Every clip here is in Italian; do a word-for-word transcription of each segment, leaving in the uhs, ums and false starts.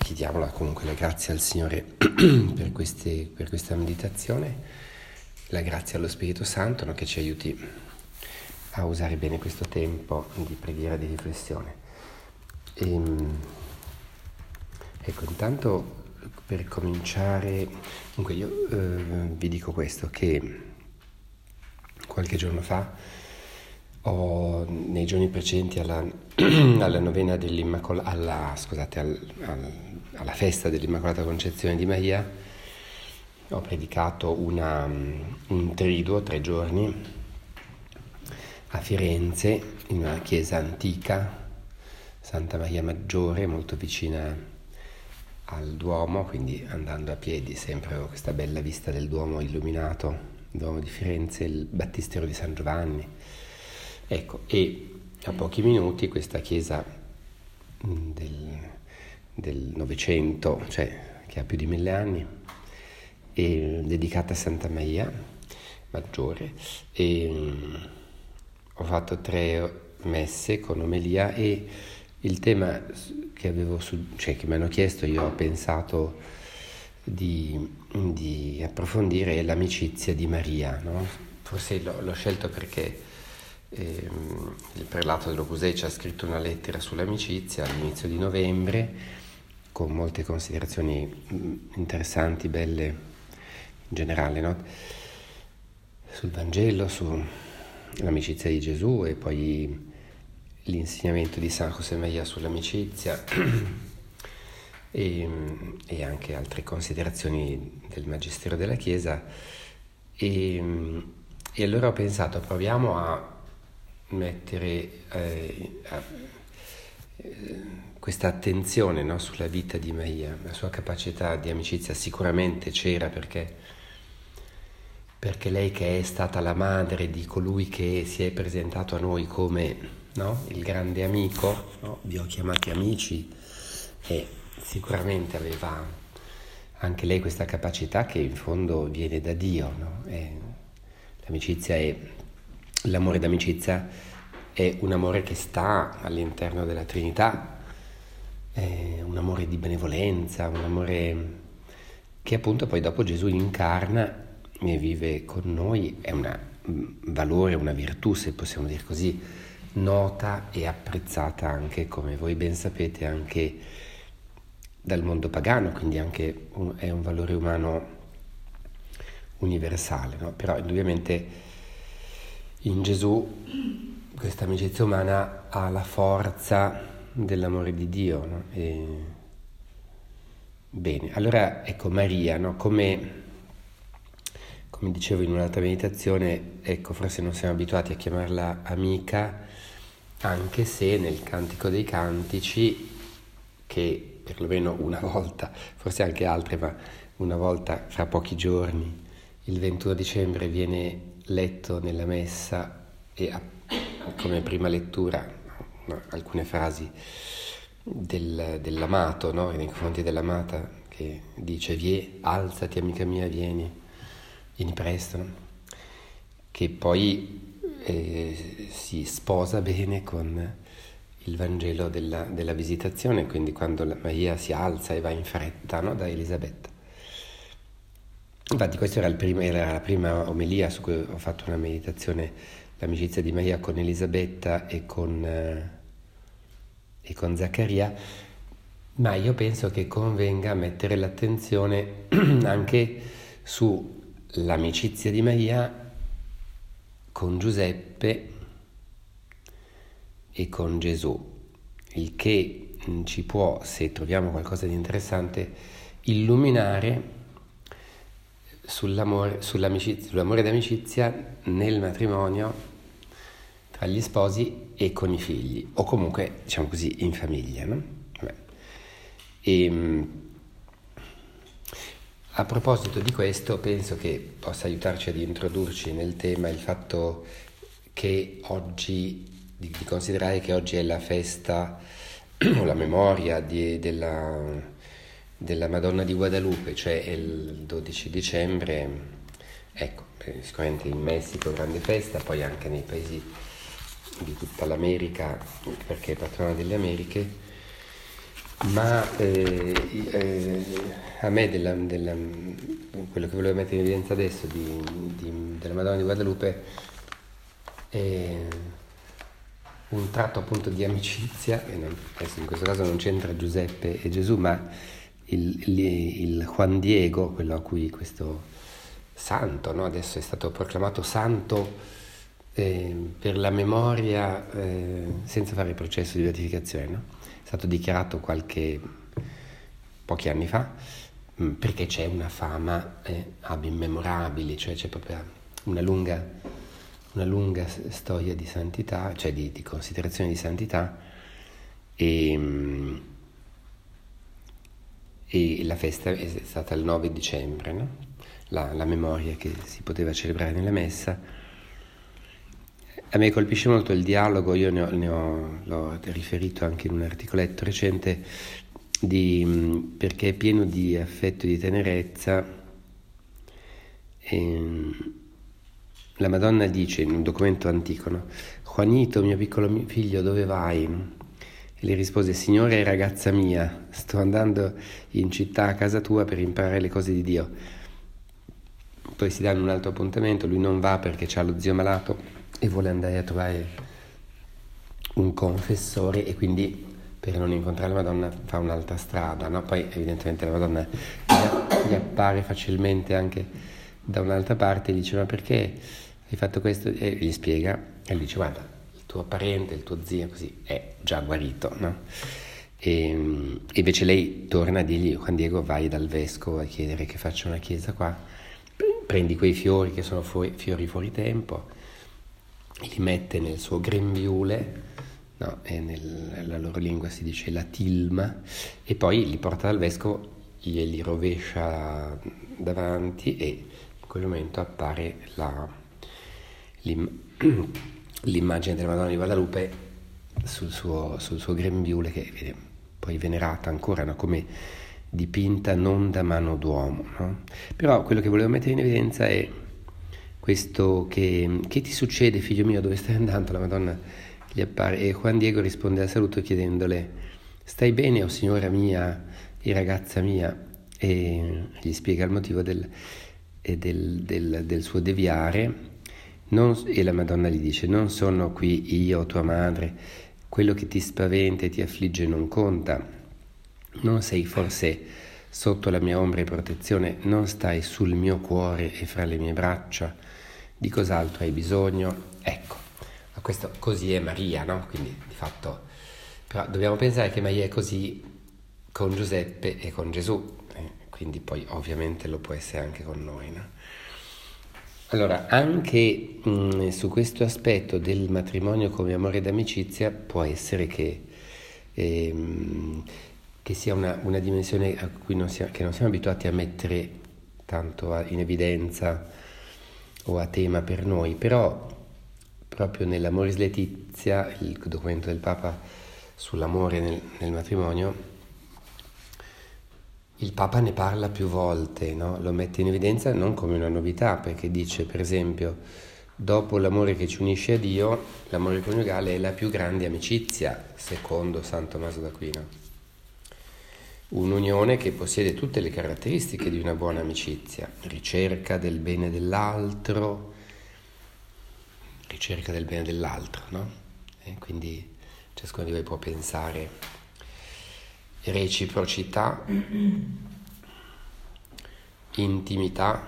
chiediamola comunque la grazia al Signore per, queste, per questa meditazione, la grazia allo Spirito Santo, no, che ci aiuti a usare bene questo tempo di preghiera e di riflessione. E, ecco, intanto per cominciare, dunque io eh, vi dico questo, che qualche giorno fa ho, nei giorni precedenti alla, alla novena dell'Immacolata, alla, scusate, al, al, alla festa dell'Immacolata Concezione di Maria, ho predicato una, un triduo, tre giorni, a Firenze, in una chiesa antica, Santa Maria Maggiore, molto vicina al Duomo, quindi andando a piedi sempre ho questa bella vista del Duomo illuminato, il Duomo di Firenze, il Battistero di San Giovanni. Ecco, e a pochi minuti questa chiesa del, del Novecento, cioè che ha più di mille anni, è dedicata a Santa Maria Maggiore, e ho fatto tre messe con omelia, e il tema che avevo su, cioè che mi hanno chiesto, io ho pensato di, di approfondire, è l'amicizia di Maria, no? Forse l'ho, l'ho scelto perché eh, il prelato dell'Opus Dei ci ha scritto una lettera sull'amicizia all'inizio di novembre, con molte considerazioni interessanti, belle in generale, no? Sul Vangelo, sull'amicizia di Gesù, e poi l'insegnamento di San José Maria sull'amicizia e, e anche altre considerazioni del Magistero della Chiesa, e, e allora ho pensato, proviamo a mettere eh, a, eh, questa attenzione, no, sulla vita di Maria. La sua capacità di amicizia sicuramente c'era, perché perché lei, che è stata la madre di colui che si è presentato a noi come, no, il grande amico, no? Vi ho chiamati amici, e sicuramente aveva anche lei questa capacità che in fondo viene da Dio, no? È, l'amicizia è, l'amore d'amicizia è un amore che sta all'interno della Trinità, è un amore di benevolenza, un amore che appunto poi dopo Gesù incarna e vive con noi, è un valore, una virtù, se possiamo dire così, nota e apprezzata anche, come voi ben sapete, anche dal mondo pagano, quindi anche un, è un valore umano universale, no? Però indubbiamente in Gesù questa amicizia umana ha la forza dell'amore di Dio, no? E bene, allora ecco Maria, no? Come Come dicevo in un'altra meditazione, ecco, forse non siamo abituati a chiamarla amica, anche se nel Cantico dei Cantici, che perlomeno una volta, forse anche altre, ma una volta fra pochi giorni, il ventuno dicembre, viene letto nella messa, e ha come prima lettura, no, alcune frasi del, dell'amato, no, nei confronti dell'amata, che dice: vie, alzati amica mia, vieni. vieni presto, no? Che poi eh, si sposa bene con il Vangelo della, della visitazione, quindi quando la Maria si alza e va in fretta, no, da Elisabetta. Infatti questa era, il prima, era la prima omelia su cui ho fatto una meditazione, l'amicizia di Maria con Elisabetta e con, eh, e con Zaccaria, ma io penso che convenga mettere l'attenzione anche su l'amicizia di Maria con Giuseppe e con Gesù, il che ci può, se troviamo qualcosa di interessante, illuminare sull'amore, sull'amicizia, sull'amore d'amicizia nel matrimonio tra gli sposi e con i figli, o comunque, diciamo così, in famiglia, no? Vabbè. E a proposito di questo, penso che possa aiutarci ad introdurci nel tema il fatto che oggi, di, di considerare che oggi è la festa o la memoria di, della, della Madonna di Guadalupe, cioè il dodici dicembre, ecco, sicuramente in Messico grande festa, poi anche nei paesi di tutta l'America, perché è patrona delle Americhe, ma eh, eh, a me della, della, quello che volevo mettere in evidenza adesso di, di, della Madonna di Guadalupe è un tratto appunto di amicizia, e non, adesso in questo caso non c'entra Giuseppe e Gesù, ma il, il, il Juan Diego, quello a cui questo santo, no? Adesso è stato proclamato santo eh, per la memoria eh, senza fare il processo di beatificazione, no? È stato dichiarato qualche pochi anni fa mh, perché c'è una fama eh, ab immemorabili, cioè c'è proprio una lunga, una lunga storia di santità, cioè di, di considerazione di santità, e, mh, e la festa è stata il nove dicembre, no? La, la memoria che si poteva celebrare nella messa. A me colpisce molto il dialogo, io ne ho, ne ho, l'ho riferito anche in un articoletto recente, di, perché è pieno di affetto e di tenerezza. E la Madonna dice in un documento antico, no? Juanito, mio piccolo figlio, dove vai? E le rispose, Signore e ragazza mia, sto andando in città a casa tua per imparare le cose di Dio. Poi si danno un altro appuntamento, lui non va perché c'ha lo zio malato e vuole andare a trovare un confessore, e quindi per non incontrare la Madonna fa un'altra strada, no? Poi evidentemente la Madonna gli appare facilmente anche da un'altra parte e dice ma perché hai fatto questo? E gli spiega e lui dice guarda, il tuo parente, il tuo zio così è già guarito, no? E invece lei torna a dirgli Juan Diego, vai dal vescovo a chiedere che faccia una chiesa qua, prendi quei fiori che sono fuori, fiori fuori tempo, li mette nel suo grembiule, no? E nella loro lingua si dice la tilma, e poi li porta dal vescovo, glieli rovescia davanti e in quel momento appare la, l'im, l'immagine della Madonna di Guadalupe sul suo, sul suo grembiule, che viene poi venerata ancora, no? Come dipinta non da mano d'uomo, no? Però quello che volevo mettere in evidenza è questo che, che ti succede figlio mio, dove stai andando? La Madonna gli appare e Juan Diego risponde al saluto chiedendole stai bene o signora mia e ragazza mia, e gli spiega il motivo del, del, del, del suo deviare, non, e la Madonna gli dice non sono qui io tua madre, quello che ti spaventa e ti affligge non conta, non sei forse sotto la mia ombra e protezione, non stai sul mio cuore e fra le mie braccia, di cos'altro hai bisogno? Ecco, ma questo così è Maria, no? Quindi di fatto, però dobbiamo pensare che Maria è così con Giuseppe e con Gesù, eh? Quindi poi ovviamente lo può essere anche con noi, no? Allora, anche mh, su questo aspetto del matrimonio come amore d'amicizia può essere che, ehm, che sia una, una dimensione a cui non siamo, che non siamo abituati a mettere tanto a, in evidenza o a tema per noi, però proprio nell'Amoris Laetitia, il documento del Papa sull'amore nel, nel matrimonio, il Papa ne parla più volte, no? Lo mette in evidenza non come una novità, perché dice per esempio dopo l'amore che ci unisce a Dio, l'amore coniugale è la più grande amicizia, secondo San Tommaso d'Aquino. Un'unione che possiede tutte le caratteristiche di una buona amicizia, ricerca del bene dell'altro, ricerca del bene dell'altro, no? E quindi ciascuno di voi può pensare reciprocità, intimità,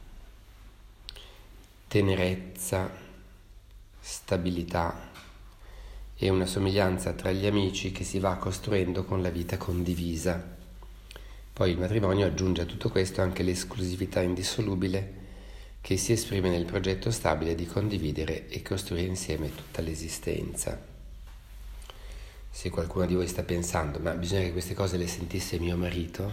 tenerezza, stabilità e una somiglianza tra gli amici che si va costruendo con la vita condivisa. Poi il matrimonio aggiunge a tutto questo anche l'esclusività indissolubile che si esprime nel progetto stabile di condividere e costruire insieme tutta l'esistenza. Se qualcuno di voi sta pensando, ma bisogna che queste cose le sentisse mio marito,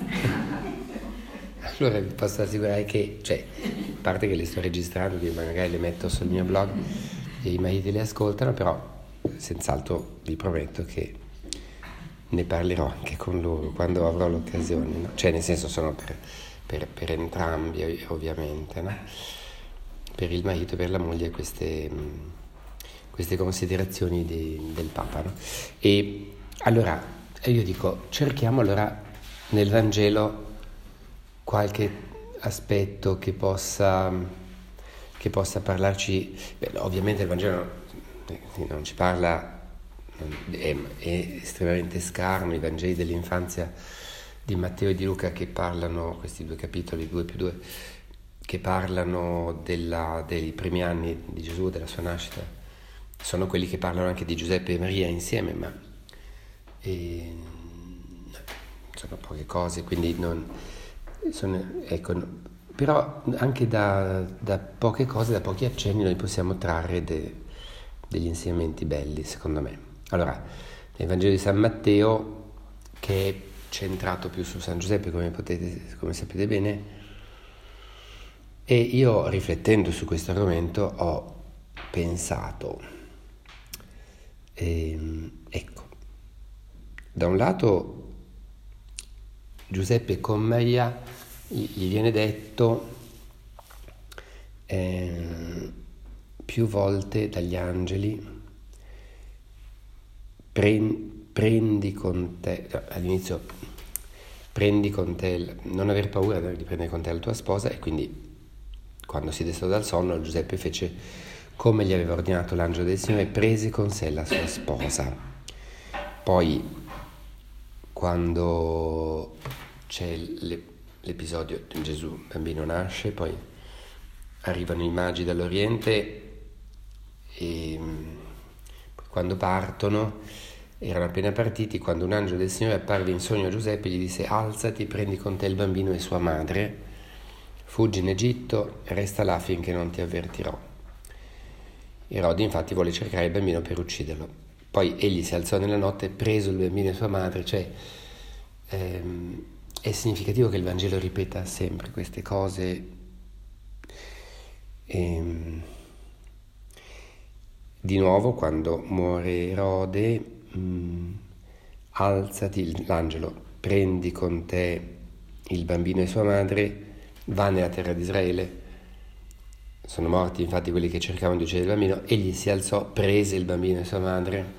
allora vi posso assicurare che, cioè, a parte che le sto registrando, quindi magari le metto sul mio blog e i mariti le ascoltano, però senz'altro vi prometto che ne parlerò anche con loro quando avrò l'occasione, no? Cioè, nel senso, sono per, per, per entrambi, ovviamente, no? Per il marito e per la moglie queste... queste considerazioni di, del Papa, no? E allora E io dico, cerchiamo allora nel Vangelo qualche aspetto che possa, che possa parlarci. Beh, ovviamente il Vangelo non ci parla, è, è estremamente scarno, i Vangeli dell'infanzia di Matteo e di Luca che parlano, questi due capitoli, due più due, che parlano della, dei primi anni di Gesù, della sua nascita, sono quelli che parlano anche di Giuseppe e Maria insieme, ma e, sono poche cose, quindi non sono, ecco, però anche da, da poche cose, da pochi accenni noi possiamo trarre de, degli insegnamenti belli, secondo me. Allora, nel Vangelo di San Matteo, che è centrato più su San Giuseppe, come potete, come sapete bene, e io riflettendo su questo argomento ho pensato, ehm, ecco, da un lato Giuseppe con Maria gli viene detto eh, più volte dagli angeli, prendi con te, all'inizio prendi con te, non aver paura di prendere con te la tua sposa, e quindi quando si destò dal sonno Giuseppe fece come gli aveva ordinato l'angelo del Signore, prese con sé la sua sposa. Poi quando c'è l'episodio di Gesù, il bambino nasce, poi arrivano i magi dall'Oriente e quando partono, erano appena partiti, quando un angelo del Signore apparve in sogno a Giuseppe e gli disse: alzati, prendi con te il bambino e sua madre, fuggi in Egitto e resta là finché non ti avvertirò. Erode infatti volle cercare il bambino per ucciderlo. Poi egli si alzò nella notte, preso il bambino e sua madre, cioè ehm, è significativo che il Vangelo ripeta sempre queste cose. Ehm, di nuovo, quando muore Erode, mh, alzati, l'angelo, prendi con te il bambino e sua madre, va nella terra di Israele. Sono morti infatti quelli che cercavano di uccidere il bambino. Egli si alzò, prese il bambino e sua madre.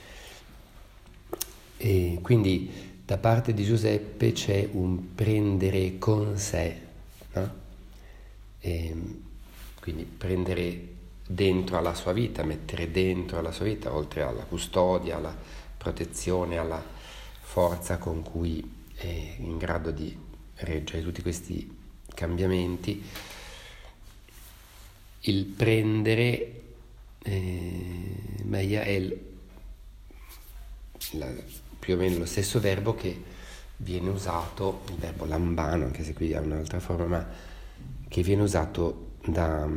E quindi da parte di Giuseppe c'è un prendere con sé, no? E quindi prendere dentro alla sua vita, mettere dentro alla sua vita, oltre alla custodia, alla protezione, alla forza con cui è in grado di reggere tutti questi cambiamenti, il prendere eh, Maia è il, la, più o meno lo stesso verbo che viene usato, il verbo lambano, anche se qui ha un'altra forma, ma che viene usato da,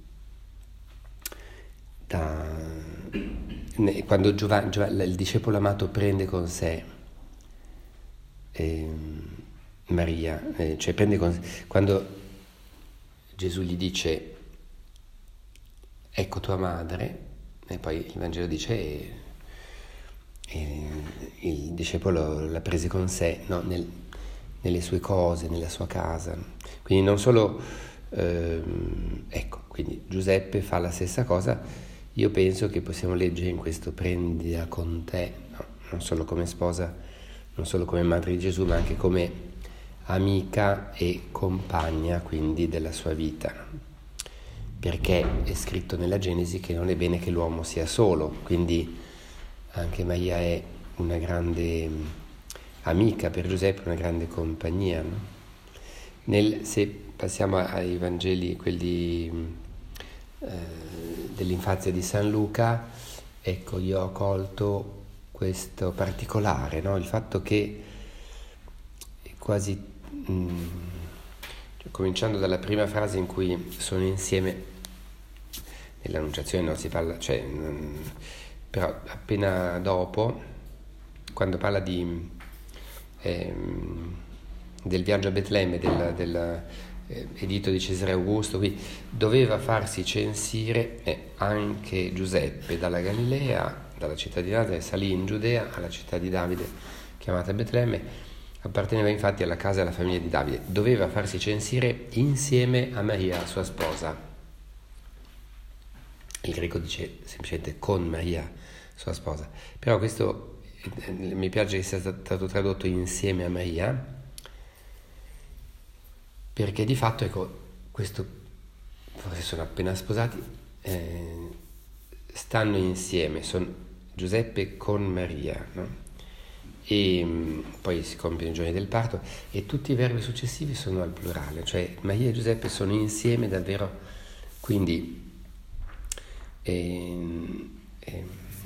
da quando Giovanni, Giovanni, il discepolo amato prende con sé eh, Maria, eh, cioè prende con sé, quando Gesù gli dice ecco tua madre, e poi il Vangelo dice e, e il discepolo la prese con sé, no, nel, nelle sue cose, nella sua casa. Quindi non solo, ehm, ecco, quindi Giuseppe fa la stessa cosa. Io penso che possiamo leggere in questo prendila con te, no? Non solo come sposa, non solo come madre di Gesù, ma anche come amica e compagna, quindi della sua vita, perché è scritto nella Genesi che non è bene che l'uomo sia solo, quindi anche Maria è una grande amica per Giuseppe, una grande compagnia, no? Nel, se passiamo ai Vangeli, quelli eh, dell'infanzia di San Luca, ecco, io ho colto questo particolare, no? Il fatto che quasi mh, cioè, cominciando dalla prima frase in cui sono insieme, nell'annunciazione non si parla, cioè, mh, però appena dopo, quando parla di ehm, del viaggio a Betlemme, del, del eh, editto di Cesare Augusto, qui doveva farsi censire eh, anche Giuseppe dalla Galilea, dalla città di Nazareth, salì in Giudea alla città di Davide chiamata Betlemme. Apparteneva infatti alla casa e alla famiglia di Davide. Doveva farsi censire insieme a Maria, sua sposa. Il greco dice semplicemente con Maria, sua sposa. Però questo mi piace che sia stato tradotto insieme a Maria, perché di fatto, ecco, questo, forse sono appena sposati, eh, stanno insieme, sono Giuseppe con Maria, no? E mh, poi si compiono i giorni del parto e tutti i verbi successivi sono al plurale, cioè Maria e Giuseppe sono insieme davvero, quindi ehm, ehm,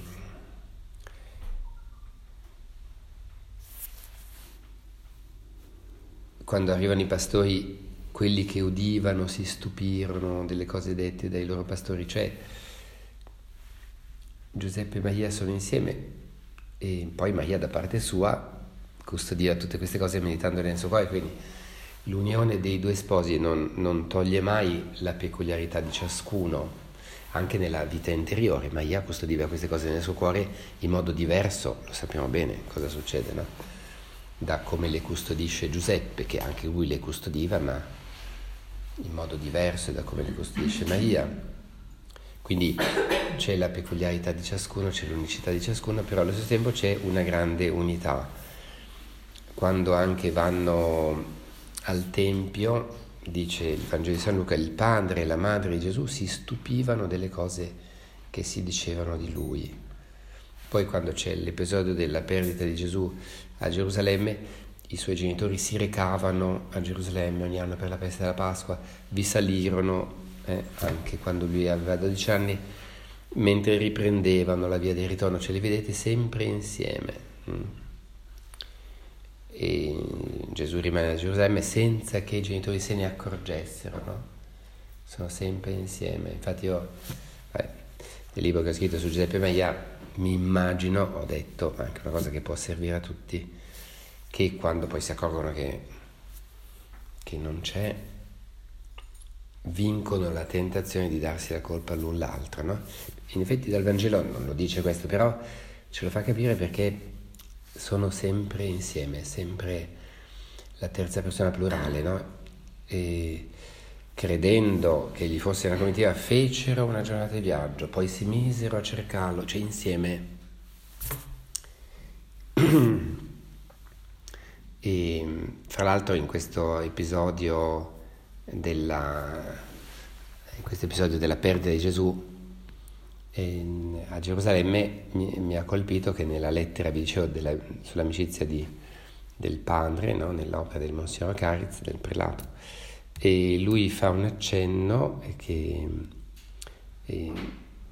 quando arrivano i pastori, quelli che udivano si stupirono delle cose dette dai loro pastori, cioè Giuseppe e Maria sono insieme e poi Maria da parte sua custodia tutte queste cose meditandole nel suo cuore, quindi l'unione dei due sposi non, non toglie mai la peculiarità di ciascuno, anche nella vita interiore. Maria custodiva queste cose nel suo cuore in modo diverso, lo sappiamo bene cosa succede, no? Da come le custodisce Giuseppe, che anche lui le custodiva, ma in modo diverso da come le custodisce Maria. Quindi c'è la peculiarità di ciascuno, c'è l'unicità di ciascuno, però allo stesso tempo c'è una grande unità. Quando anche vanno al Tempio, dice il Vangelo di San Luca, il padre e la madre di Gesù si stupivano delle cose che si dicevano di lui. Poi quando c'è l'episodio della perdita di Gesù a Gerusalemme, i suoi genitori si recavano a Gerusalemme ogni anno per la festa della Pasqua, vi salirono eh, anche quando lui aveva dodici anni, mentre riprendevano la via del ritorno, ce li vedete sempre insieme. Mm. E Gesù rimane a Gerusalemme senza che i genitori se ne accorgessero, no? Sono sempre insieme. Infatti io, eh, nel libro che ho scritto su Giuseppe Maia, mi immagino, ho detto, anche una cosa che può servire a tutti, che quando poi si accorgono che, che non c'è, vincono la tentazione di darsi la colpa l'un l'altro, no? In effetti dal Vangelo non lo dice questo, però ce lo fa capire perché sono sempre insieme, sempre la terza persona plurale, no? E credendo che gli fosse una comitiva, fecero una giornata di viaggio, poi si misero a cercarlo, cioè insieme. E fra l'altro in questo episodio della in questo episodio della perdita di Gesù in, a Gerusalemme mi, mi ha colpito che nella lettera, vi dicevo, della, sull'amicizia di, del padre, no? Nell'opera del Monsignor Caritz, del prelato, e lui fa un accenno che è in,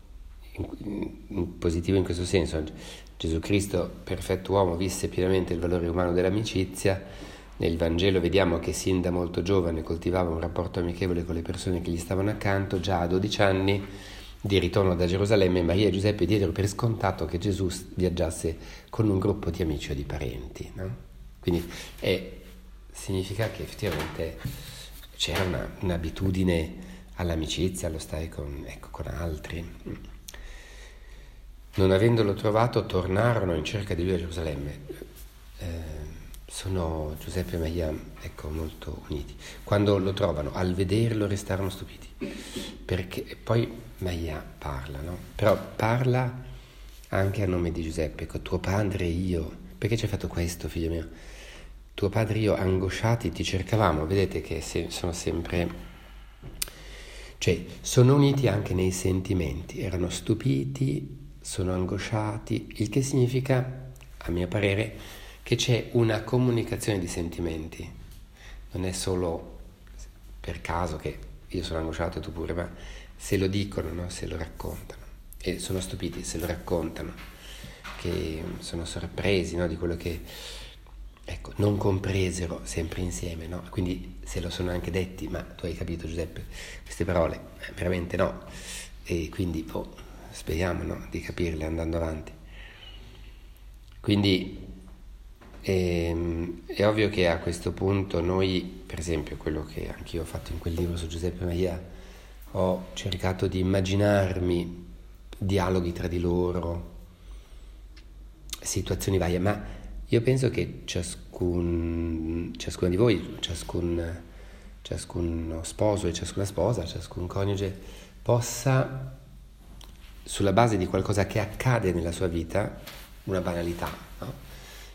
in positivo in questo senso. Gesù Cristo, perfetto uomo, visse pienamente il valore umano dell'amicizia. Nel Vangelo vediamo che sin da molto giovane coltivava un rapporto amichevole con le persone che gli stavano accanto. Già a dodici anni, di ritorno da Gerusalemme, Maria e Giuseppe diedero per scontato che Gesù viaggiasse con un gruppo di amici o di parenti, no? Quindi è, significa che effettivamente c'era una, un'abitudine all'amicizia, allo stare con, ecco, con altri. Non avendolo trovato, tornarono in cerca di lui a Gerusalemme. Eh, sono Giuseppe e Maria, ecco, molto uniti. Quando lo trovano, al vederlo restarono stupiti, perché poi Maria parla, no? Però parla anche a nome di Giuseppe, ecco, tuo padre e io, perché ci hai fatto questo, figlio mio? Tuo padre e io, angosciati, ti cercavamo. Vedete che se, sono sempre, cioè, sono uniti anche nei sentimenti, erano stupiti, sono angosciati, il che significa, a mio parere, che c'è una comunicazione di sentimenti. Non è solo per caso che io sono angosciato e tu pure, ma se lo dicono, no? Se lo raccontano, e sono stupiti se lo raccontano, che sono sorpresi, no? Di quello che, ecco, non compresero sempre insieme, no? Quindi se lo sono anche detti, ma tu hai capito, Giuseppe, queste parole? Eh, veramente no. E quindi oh, speriamo, no? Di capirle andando avanti. Quindi è, è ovvio che a questo punto noi, per esempio, quello che anch'io ho fatto in quel libro su Giuseppe Maria, ho cercato di immaginarmi dialoghi tra di loro, situazioni varie, ma io penso che ciascun, ciascuno di voi, ciascun, ciascuno sposo e ciascuna sposa, ciascun coniuge possa, sulla base di qualcosa che accade nella sua vita, una banalità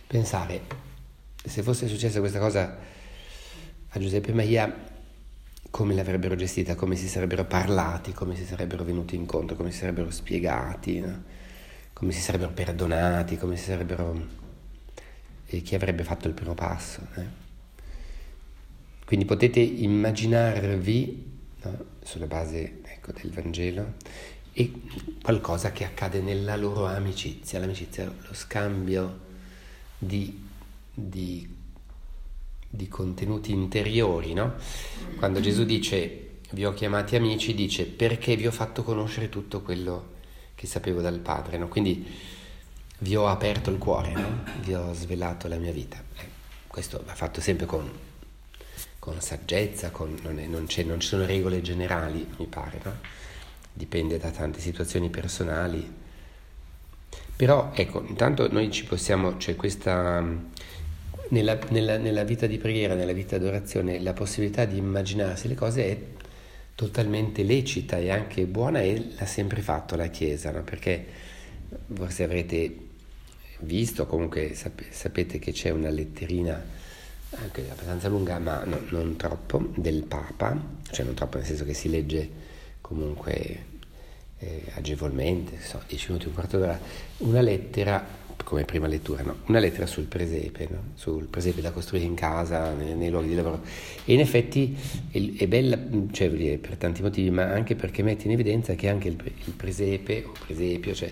pensare, se fosse successa questa cosa a Giuseppe Maria, come l'avrebbero gestita, come si sarebbero parlati, come si sarebbero venuti incontro, come si sarebbero spiegati, no? Come si sarebbero perdonati, come si sarebbero... e chi avrebbe fatto il primo passo. Eh? Quindi potete immaginarvi, no? Sulla base, ecco, del Vangelo, e qualcosa che accade nella loro amicizia. L'amicizia è lo scambio di, di, di contenuti interiori, no? Quando Gesù dice vi ho chiamati amici, dice perché vi ho fatto conoscere tutto quello che sapevo dal Padre, no? Quindi vi ho aperto il cuore, no? Vi ho svelato la mia vita. Eh, questo va fatto sempre con, con saggezza, con, non, è, non, c'è, non ci sono regole generali, mi pare, no? Dipende da tante situazioni personali. Però, ecco, intanto noi ci possiamo, c'è questa, nella, nella, nella vita di preghiera, nella vita d'adorazione, la possibilità di immaginarsi le cose è totalmente lecita e anche buona, e l'ha sempre fatto la Chiesa, no? Perché forse avrete visto, comunque sap- sapete che c'è una letterina anche abbastanza lunga, ma no, non troppo, del Papa, cioè non troppo nel senso che si legge comunque eh, agevolmente, so, dieci minuti, un quarto d'ora, una lettera come prima lettura, no? Una lettera sul presepe, no? Sul presepe da costruire in casa, nei, nei luoghi di lavoro. E in effetti è, è bella, cioè vuol dire, per tanti motivi, ma anche perché mette in evidenza che anche il, il presepe o presepio, cioè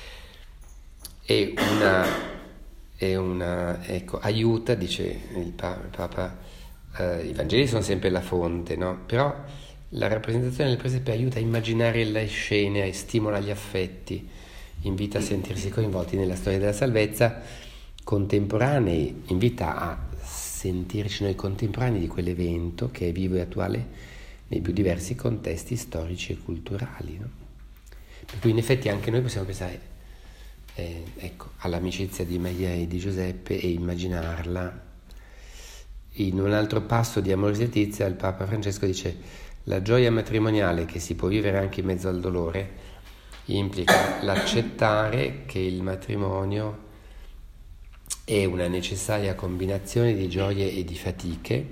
è una, è una ecco, aiuta, dice il Papa, il Papa eh, i Vangeli sono sempre la fonte, no? Però la rappresentazione del presepe aiuta a immaginare le scene, stimola gli affetti, invita a sentirsi coinvolti nella storia della salvezza, contemporanei, invita a sentirci noi contemporanei di quell'evento che è vivo e attuale nei più diversi contesti storici e culturali, no? Per cui in effetti anche noi possiamo pensare eh, ecco, all'amicizia di Maria e di Giuseppe e immaginarla. In un altro passo di Amoris Laetitia il Papa Francesco dice: la gioia matrimoniale che si può vivere anche in mezzo al dolore implica l'accettare che il matrimonio è una necessaria combinazione di gioie e di fatiche,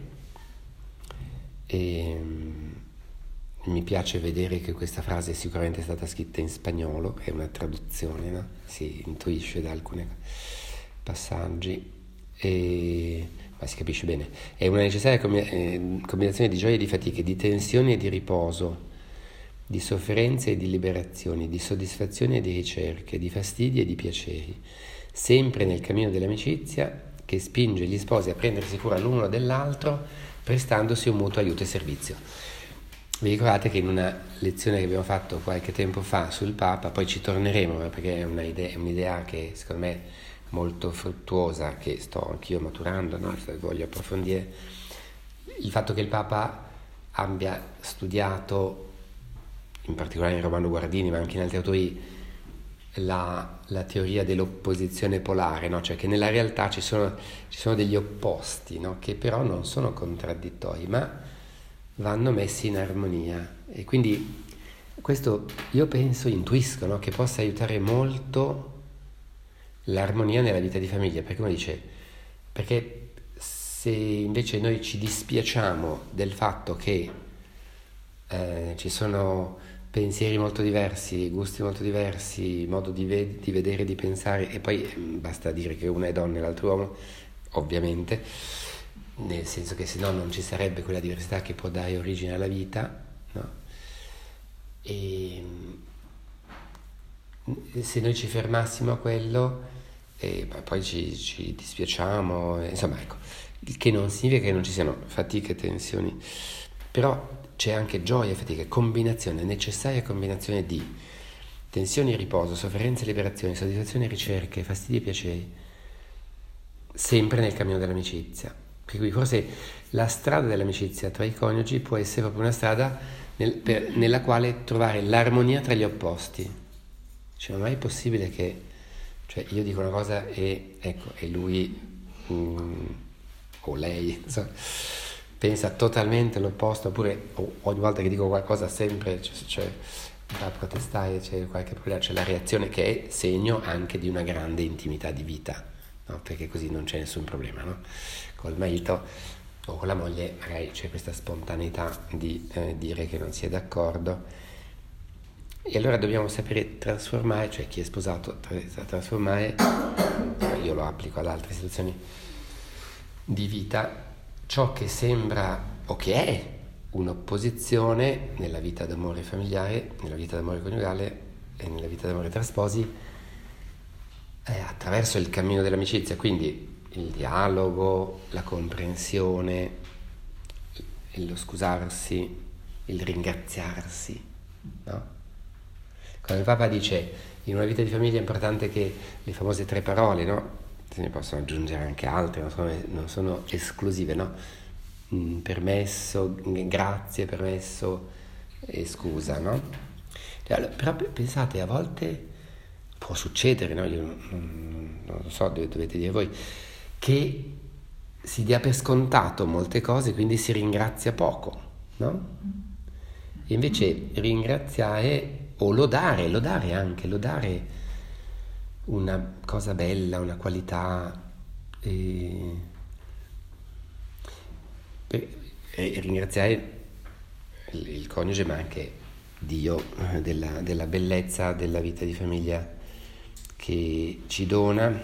e mi piace vedere che questa frase sicuramente è stata scritta in spagnolo, è una traduzione, no? Si intuisce da alcuni passaggi, e... ma si capisce bene. È una necessaria combinazione di gioie e di fatiche, di tensioni e di riposo, di sofferenze e di liberazioni, di soddisfazioni e di ricerche, di fastidi e di piaceri, sempre nel cammino dell'amicizia che spinge gli sposi a prendersi cura l'uno dell'altro, prestandosi un mutuo aiuto e servizio. Vi ricordate che in una lezione che abbiamo fatto qualche tempo fa sul Papa, poi ci torneremo perché è una idea, è un'idea che secondo me è molto fruttuosa, che sto anch'io maturando, no? Voglio approfondire il fatto che il Papa abbia studiato, in particolare in Romano Guardini, ma anche in altri autori, la, la teoria dell'opposizione polare, no? Cioè che nella realtà ci sono, ci sono degli opposti, no? Che però non sono contraddittori, ma vanno messi in armonia. E quindi questo io penso, intuisco, no? Che possa aiutare molto l'armonia nella vita di famiglia, perché uno dice, perché se invece noi ci dispiacciamo del fatto che eh, ci sono pensieri molto diversi, gusti molto diversi, modo di, ved- di vedere, di pensare, e poi basta dire che una è donna e l'altro uomo, ovviamente, nel senso che se no non ci sarebbe quella diversità che può dare origine alla vita, no? E se noi ci fermassimo a quello e poi ci, ci dispiacciamo, insomma, ecco, il che non significa che non ci siano fatiche e tensioni, però c'è anche gioia e fatica, combinazione, necessaria combinazione di tensioni e riposo, sofferenze e liberazione, soddisfazione e ricerche, fastidi e piaceri, sempre nel cammino dell'amicizia. Per cui forse la strada dell'amicizia tra i coniugi può essere proprio una strada nel, per, nella quale trovare l'armonia tra gli opposti. Cioè, non è possibile che, cioè, io dico una cosa e ecco, e lui mm, o lei, insomma, pensa totalmente l'opposto, oppure oh, ogni volta che dico qualcosa sempre cioè, cioè, da protestare, c'è qualche problema, c'è la reazione che è segno anche di una grande intimità di vita no? Perché così non c'è nessun problema, no? Col marito o con la moglie magari c'è questa spontaneità di eh, dire che non si è d'accordo, e allora dobbiamo sapere trasformare, cioè chi è sposato tra- trasformare, io lo applico ad altre situazioni di vita, ciò che sembra o che è un'opposizione nella vita d'amore familiare, nella vita d'amore coniugale e nella vita d'amore tra sposi, eh, attraverso il cammino dell'amicizia, quindi il dialogo, la comprensione, lo scusarsi, il ringraziarsi, no? Quando il Papa dice in una vita di famiglia è importante che le famose tre parole, no? Se ne possono aggiungere anche altre, non sono, non sono esclusive, no? Mm, permesso, grazie, permesso e scusa, no? Cioè, però pensate, a volte può succedere, no? Io non, non lo so, dovete dire voi, che si dia per scontato molte cose, quindi si ringrazia poco, no? E invece ringraziare o lodare, lodare anche, lodare una cosa bella, una qualità, e, e ringraziare il, il coniuge, ma anche Dio della, della bellezza della vita di famiglia che ci dona.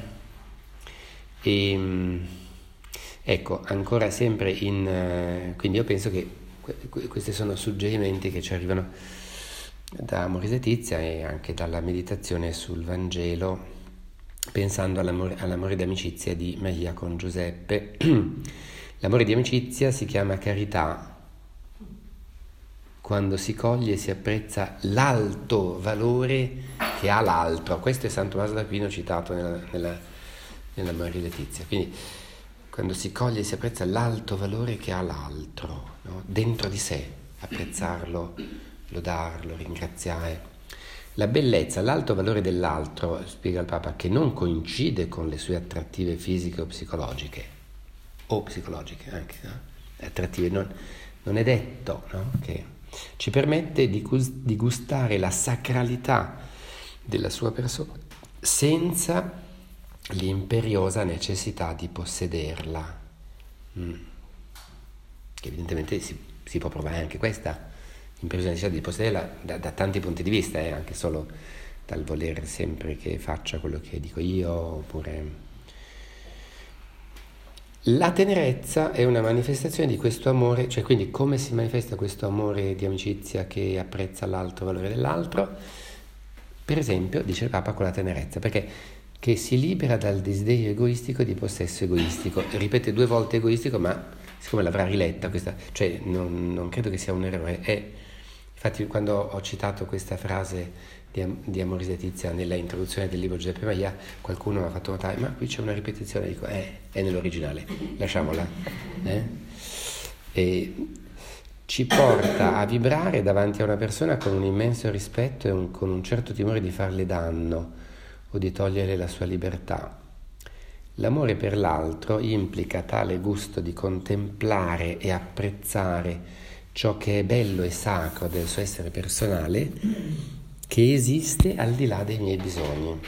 E ecco, ancora sempre in quindi io penso che questi sono suggerimenti che ci arrivano da Amoris Laetitia e anche dalla meditazione sul Vangelo, pensando all'amore, all'amore d'amicizia di Maria con Giuseppe. L'amore di amicizia si chiama carità quando si coglie e si apprezza l'alto valore che ha l'altro. Questo è San Tommaso d'Aquino citato nella, nella, nell'Amoris Laetitia. Quindi quando si coglie e si apprezza l'alto valore che ha l'altro, no? Dentro di sé, apprezzarlo, lodarlo, ringraziare. La bellezza, l'alto valore dell'altro, spiega il Papa, che non coincide con le sue attrattive fisiche o psicologiche, o psicologiche anche, no? Attrattive, non, non è detto, no? Che ci permette di, gust- di gustare la sacralità della sua persona senza l'imperiosa necessità di possederla, mm. che evidentemente si, si può provare anche questa imperiosa necessità di possederla da, da tanti punti di vista, eh, anche solo dal voler sempre che faccia quello che dico io, oppure la tenerezza è una manifestazione di questo amore, cioè quindi come si manifesta questo amore di amicizia che apprezza l'alto valore dell'altro? Per esempio, dice il Papa, con la tenerezza, perché che si libera dal desiderio egoistico di possesso egoistico. Ripete due volte egoistico, ma siccome l'avrà riletta questa, cioè non, non credo che sia un errore. È, infatti quando ho citato questa frase di, di Amoris Laetitia nella introduzione del libro Giuseppe Maia, qualcuno mi ha fatto notare, ma qui c'è una ripetizione, dico, eh, è nell'originale, lasciamola. Eh? E ci porta a vibrare davanti a una persona con un immenso rispetto e un, con un certo timore di farle danno o di togliere la sua libertà. L'amore per l'altro implica tale gusto di contemplare e apprezzare ciò che è bello e sacro del suo essere personale, che esiste al di là dei miei bisogni.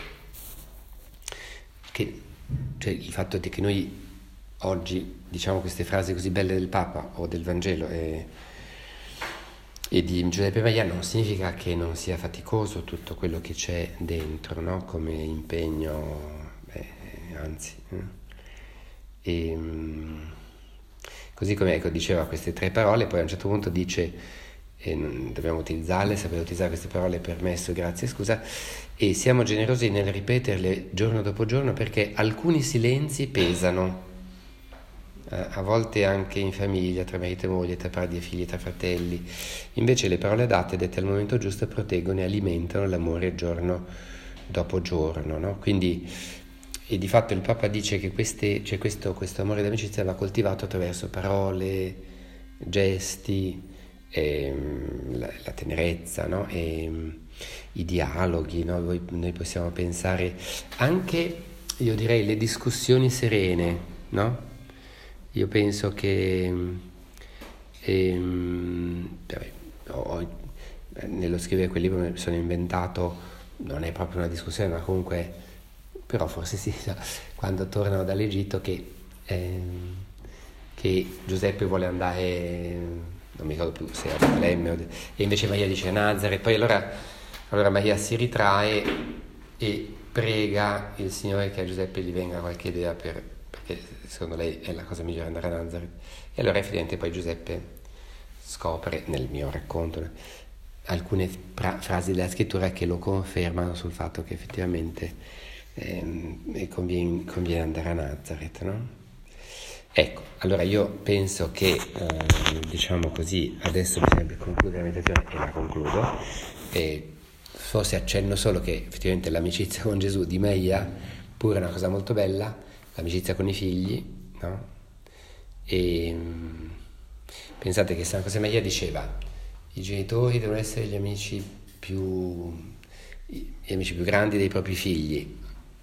Che, cioè il fatto di che noi oggi diciamo queste frasi così belle del Papa o del Vangelo e E di Giuseppe Maia non significa che non sia faticoso tutto quello che c'è dentro, no? Come impegno, beh, anzi. E, così come ecco, diceva queste tre parole, poi a un certo punto dice, e dobbiamo utilizzarle, sapere utilizzare queste parole, permesso, grazie, scusa, e siamo generosi nel ripeterle giorno dopo giorno perché alcuni silenzi pesano. A volte anche in famiglia, tra marito e moglie, tra padri e figli, tra fratelli. Invece le parole adatte, dette al momento giusto, proteggono e alimentano l'amore giorno dopo giorno, no? Quindi, e di fatto il Papa dice che queste, cioè questo, questo amore d'amicizia va coltivato attraverso parole, gesti, ehm, la, la tenerezza, no? E, i dialoghi, no? Noi, noi possiamo pensare anche, io direi, le discussioni serene, no? Io penso che ehm, ho, nello scrivere quel libro mi sono inventato, non è proprio una discussione, ma comunque però forse sì, no, quando tornano dall'Egitto che, ehm, che Giuseppe vuole andare, non mi ricordo più se a Betlemme, e invece Maria dice a Nazareth. Poi allora, allora Maria si ritrae e prega il Signore che a Giuseppe gli venga qualche idea, per, perché secondo lei è la cosa migliore andare a Nazareth. E allora effettivamente poi Giuseppe scopre, nel mio racconto, alcune pra- frasi della scrittura che lo confermano sul fatto che effettivamente ehm, conviene, conviene andare a Nazareth, no? Ecco, allora io penso che, eh, diciamo così, adesso bisogna concludere la meditazione e la concludo, e forse accenno solo che effettivamente l'amicizia con Gesù di Maria pure è una cosa molto bella, l'amicizia con i figli, no? E pensate che Santa Cosa Maria diceva: i genitori devono essere gli amici più gli amici più grandi dei propri figli.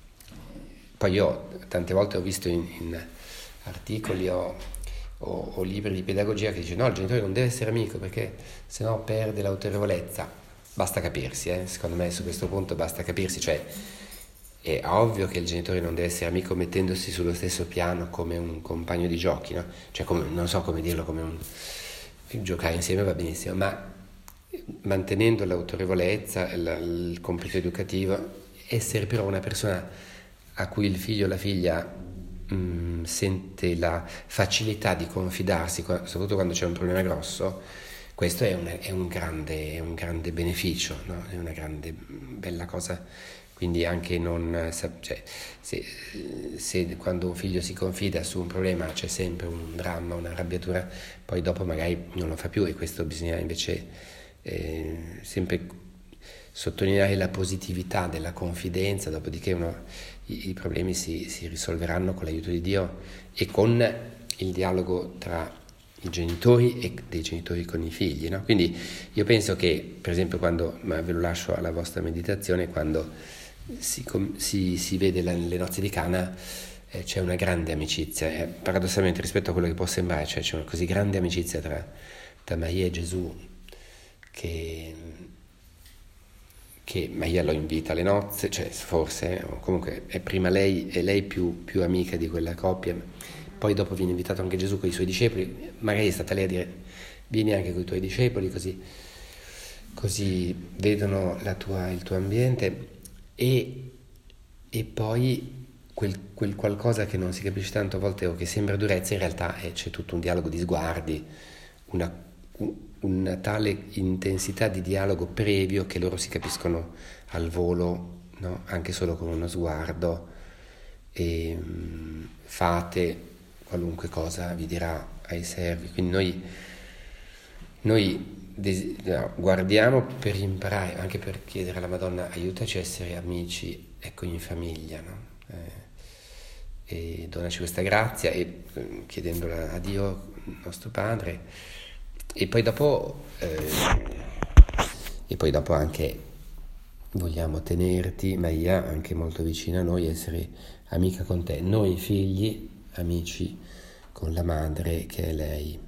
Poi io tante volte ho visto in, in articoli o, o, o libri di pedagogia che dice no, il genitore non deve essere amico perché sennò perde l'autorevolezza. Basta capirsi, eh? Secondo me su questo punto basta capirsi, cioè è ovvio che il genitore non deve essere amico mettendosi sullo stesso piano come un compagno di giochi, no? Cioè come, non so come dirlo, come un giocare insieme va benissimo, ma mantenendo l'autorevolezza, il, il compito educativo, essere però una persona a cui il figlio o la figlia mh, sente la facilità di confidarsi, soprattutto quando c'è un problema grosso. Questo è un, è un, grande, è un grande beneficio, no? È una grande bella cosa. Quindi anche non, cioè, se, se quando un figlio si confida su un problema c'è sempre un dramma, una arrabbiatura, poi dopo magari non lo fa più, e questo bisogna invece eh, sempre sottolineare la positività della confidenza, dopodiché uno, i, i problemi si, si risolveranno con l'aiuto di Dio e con il dialogo tra i genitori e dei genitori con i figli, no? Quindi io penso che, per esempio, quando, ma ve lo lascio alla vostra meditazione, quando si, si, si vede la, le nozze di Cana, eh, c'è una grande amicizia, eh, paradossalmente rispetto a quello che può sembrare, cioè c'è una così grande amicizia tra, tra Maria e Gesù che, che Maria lo invita alle nozze, cioè forse, o comunque è prima lei, è lei più, più amica di quella coppia. Poi dopo viene invitato anche Gesù con i suoi discepoli, magari è stata lei a dire vieni anche con i tuoi discepoli, così, così vedono la tua, il tuo ambiente, e, e poi quel, quel qualcosa che non si capisce tanto a volte o che sembra durezza, in realtà è, c'è tutto un dialogo di sguardi, una, una tale intensità di dialogo previo che loro si capiscono al volo, no? Anche solo con uno sguardo, e mh, fate qualunque cosa vi dirà ai servi. Quindi noi, noi des- no, guardiamo per imparare, anche per chiedere alla Madonna aiutaci a essere amici, ecco, in famiglia, no? Eh, e donaci questa grazia, e eh, chiedendola a Dio nostro Padre, e poi dopo eh, e poi dopo anche vogliamo tenerti, Maria, anche molto vicina a noi, essere amica con te, noi figli amici con la madre che è lei.